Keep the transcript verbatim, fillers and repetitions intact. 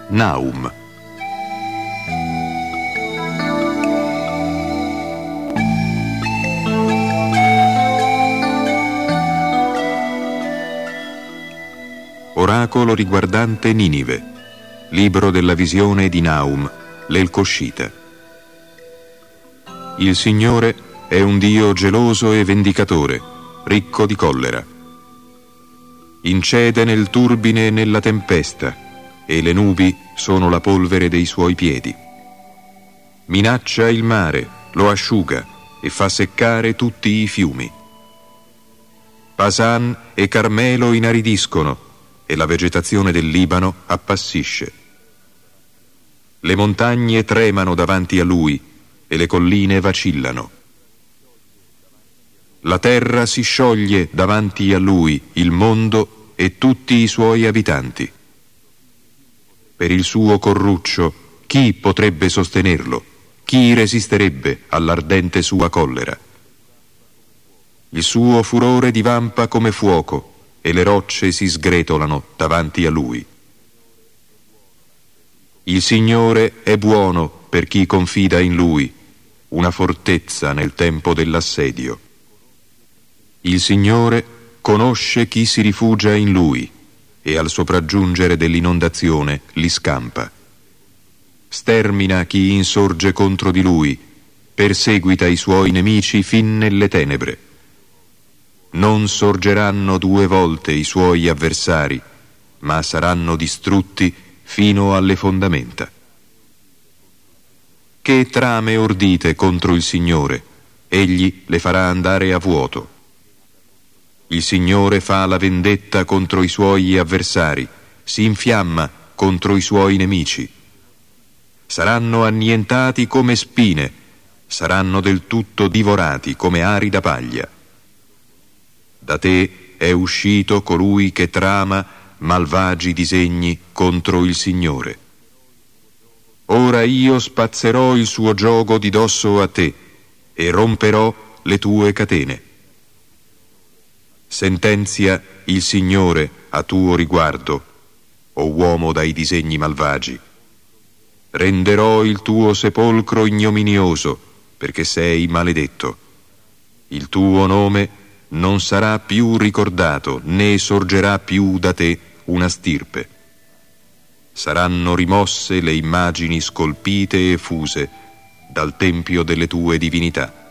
Nahum. Oracolo riguardante Ninive. Libro della visione di Nahum, l'Elcoshita. Il Signore è un Dio geloso e vendicatore, ricco di collera. Incede nel turbine e nella tempesta, e le nubi sono la polvere dei suoi piedi. Minaccia il mare, lo asciuga e fa seccare tutti i fiumi. Pasan e Carmelo inaridiscono e la vegetazione del Libano appassisce. Le montagne tremano davanti a lui e le colline vacillano. La terra si scioglie davanti a lui, il mondo e tutti i suoi abitanti. Per il suo corruccio, chi potrebbe sostenerlo? Chi resisterebbe all'ardente sua collera? Il suo furore divampa come fuoco e le rocce si sgretolano davanti a lui. Il Signore è buono per chi confida in lui, una fortezza nel tempo dell'assedio. Il Signore conosce chi si rifugia in lui e al sopraggiungere dell'inondazione li scampa. Stermina chi insorge contro di lui, perseguita i suoi nemici fin nelle tenebre. Non sorgeranno due volte i suoi avversari, ma saranno distrutti fino alle fondamenta. Che trame ordite contro il Signore? Egli le farà andare a vuoto. Il Signore fa la vendetta contro i suoi avversari, si infiamma contro i suoi nemici. Saranno annientati come spine, saranno del tutto divorati come arida paglia. Da te è uscito colui che trama malvagi disegni contro il Signore. Ora io spazzerò il suo giogo di dosso a te e romperò le tue catene. Sentenzia il Signore a tuo riguardo, o uomo dai disegni malvagi. Renderò il tuo sepolcro ignominioso, perché sei maledetto. Il tuo nome non sarà più ricordato, né sorgerà più da te una stirpe. Saranno rimosse le immagini scolpite e fuse dal tempio delle tue divinità.